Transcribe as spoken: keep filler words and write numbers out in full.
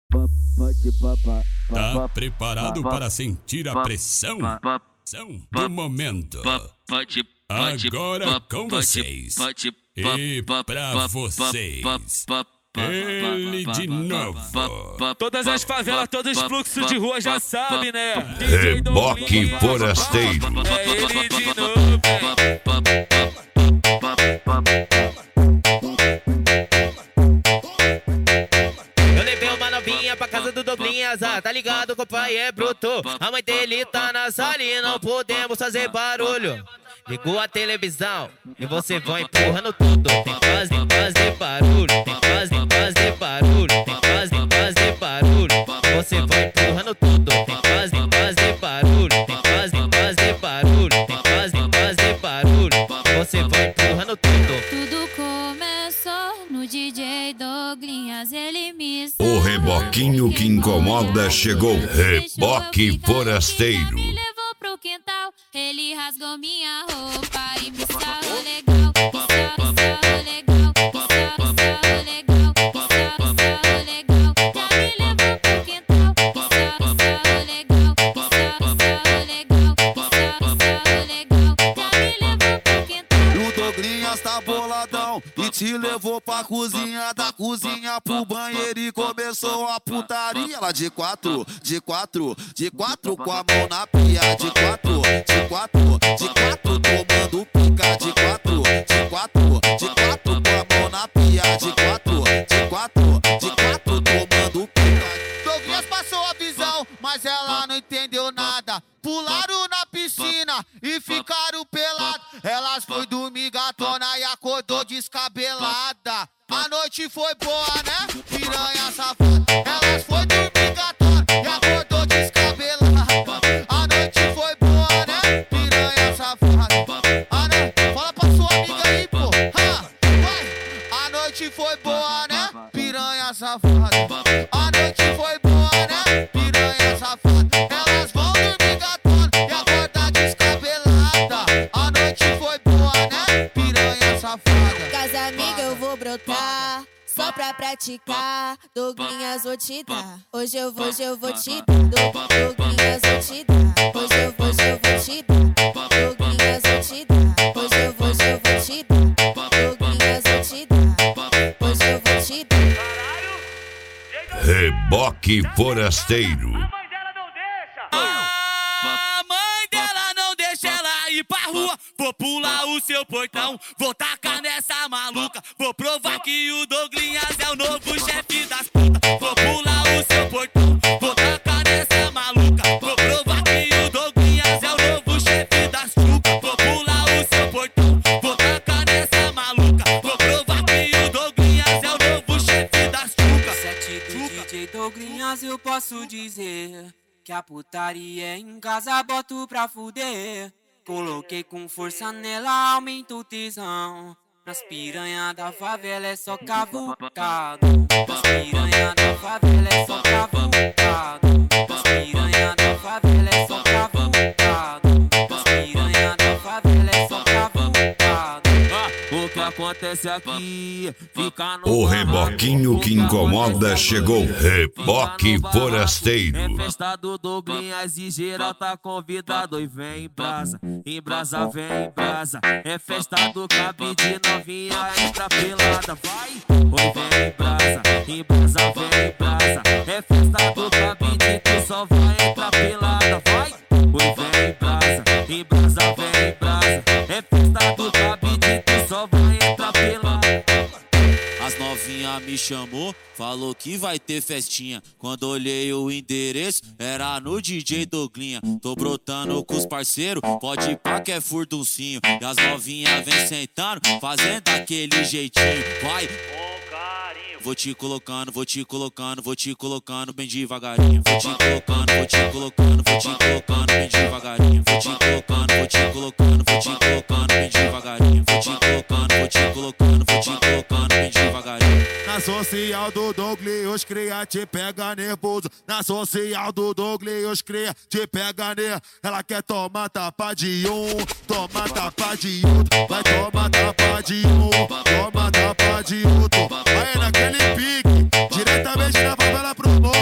Tá preparado para sentir a pressão do momento? Agora com vocês e pra vocês, ele de novo. Todas as favelas, todos os fluxos de rua já sabem, né? Reboque forasteiro. É ele de novo. Eu levei uma novinha pra casa do Douglinhas, ah, tá ligado que o pai é bruto. A mãe dele tá na sala e não podemos fazer barulho. Ligou a televisão e você vai empurrando tudo. Tem quase, quase barulho. Tem quase, quase barulho. Tem quase, quase barulho. Você vai empurrando tudo. Tem quase, quase barulho. Tem quase, quase barulho. Tem quase, quase barulho. Você vai empurrando tudo. Tudo começou no D J Douglinhas, ele me O reboquinho que incomoda chegou. Reboque forasteiro. Me levou pro quintal, ele rasgou minha roupa e me sarrou legal. Me sarrou, sarrou legal. Me sarrou, sarrou legal. Me sarrou, sarrou legal. Já me levou pro quintal. Me sarrou, sarrou legal. Me sarrou, sarrou legal. Me sarrou, sarrou legal. Já me levou pro quintal. O Douglinhas tá boladão e te levou pra cozinha, da cozinha pro banheiro e começou a putaria. Lá de quatro, de quatro, de quatro com a mão na pia. De quatro, de quatro, de quatro tomando pica. De quatro, de quatro, de quatro com a mão na pia. De quatro, de quatro, de quatro tomando pica. Douglinhas passou a visão, mas ela não entendeu nada. Pularam na piscina e ficaram pelados. Elas foi dormir gatona e acordou descabelada. A noite foi boa, né? Piranha safada. Elas foi dormir gatona e acordou descabelada. A noite foi boa, né? Piranha safada. Ah, né? Fala pra sua amiga aí, pô. Ha, vai. A noite foi boa, né? Piranha safada. A noite foi boa, né? Piranha safada. Elas vão dormir gatona e acordar descabelada. A noite foi boa, né? Piranha safada. Casa amiga eu vou brotar, só pra praticar. Douglinhas vou te dar, hoje eu vou, hoje eu vou te dar. Douglinhas vou te dar, hoje eu vou, hoje eu vou te dar. Douglinhas vou te dar, hoje eu vou, hoje eu vou te dar. Douglinhas vou te dar, hoje eu vou te dar. Reboque forasteiro. A mãe dela não deixa ela ir pra rua. Vou pular o seu portão, vou tacar nessa maluca. Vou provar que o Douglinhas é o novo chefe das putas. Vou pular o seu portão, vou tacar nessa maluca. Vou provar que o Douglinhas é o novo chefe das chucas. Vou pular o seu portão, vou tacar nessa maluca. Vou provar que o Douglinhas é o novo chefe das chucas. Sete do D J Douglinhas eu posso dizer que a putaria em casa boto pra fuder. Coloquei com força nela, aumenta o tesão. Nas piranha da favela é só cavucado. Nas piranha da favela é só cavucado. Nas piranha da favela é só cavucado. Nas piranha da favela é só cavucado. O que acontece aqui fica no O reboquinho que incomoda chegou. Reboque forasteiro. É festa do Douglinhas e geral tá convidado. E vem em brasa, em brasa vem em brasa. É festa do cabide, novinha entra pelada. Vai, oi vem em brasa, em brasa vem em brasa. É festa do cabide, tu só vai entrar pelada. Vai, oi vem em brasa, em brasa vem em brasa. É festa do cabide, tu só vai entrar pelada. As novinha me chamou, falou que vai ter festinha. Quando olhei o endereço, era no D J Douglinha. Tô brotando com os parceiros, pode ir pra que é furduncinho. E as novinha vem sentando, fazendo aquele jeitinho. Vai, com carinho. Vou te colocando, vou te colocando, vou te colocando bem devagarinho. Vou te colocando, vou te colocando, vou te colocando bem devagarinho. Vou te colocando, vou te colocando, vou te colocando bem devagarinho. Vou te colocando, vou te colocando, vou te colocando bem devagarinho. Na social do Douglinhas cria, te pega nervoso. Na social do Douglinhas cria, te pega nervoso. Ela quer tomar tapa de um, toma tapa de outro. Vai tomar tapa de um, toma tapa de outro. Aí naquele pique, diretamente na favela pro morro.